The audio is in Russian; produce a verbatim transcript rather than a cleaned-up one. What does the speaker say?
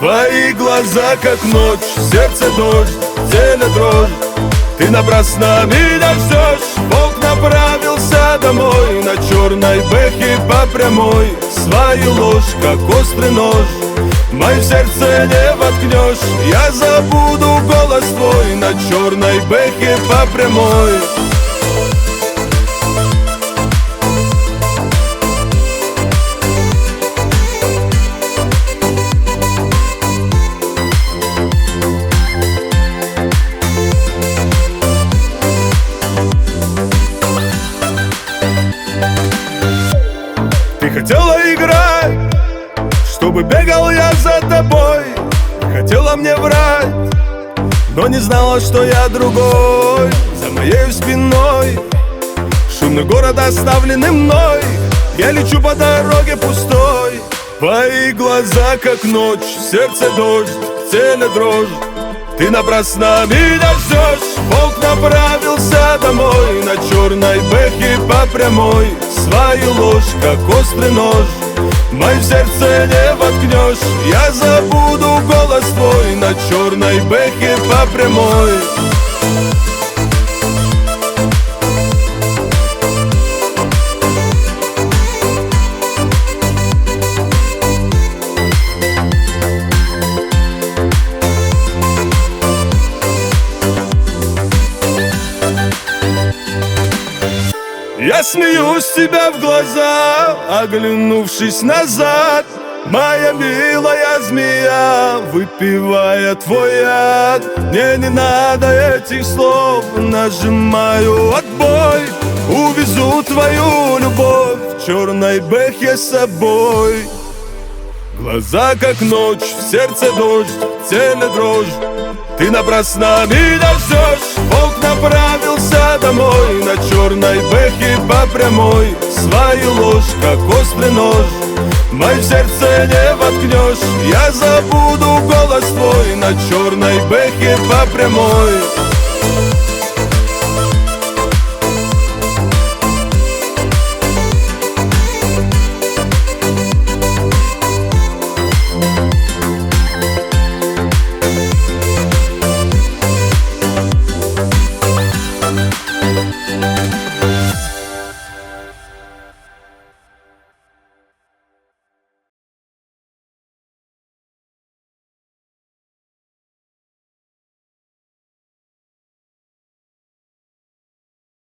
Твои глаза как ночь, сердце дождь, в теле дрожь. Ты напрасно меня ждешь. Волк направился домой на черной бэхе по прямой. Свою ложь, как острый нож, в моё сердце не воткнешь. Я забуду голос твой на черной бэхе по прямой. Ты хотела играть, чтобы бегал я за тобой. Хотела мне врать, но не знала, что я другой. За моей спиной шумный город, оставленный мной. Я лечу по дороге пустой. Твои глаза как ночь, в сердце дождь, в теле дрожь. Ты напрасно меня ждешь. Волк направился домой на черной бэхе по прямой. Свою ложь, как острый нож, в моё сердце не воткнешь. Я забуду голос твой на черной бэхе по прямой. Я смеюсь тебя в глаза, оглянувшись назад. Моя милая змея, выпивая твой яд. Мне не надо этих слов, нажимаю отбой. Увезу твою любовь в черной бэхе с собой. Глаза как ночь, в сердце дождь, в теле дрожь. Ты напрасно меня ждешь. Волк направился домой на черной бэхе по прямой. Свою ложь, как острый нож, в моё сердце не воткнешь. Я забуду голос твой на черной бэхе по прямой.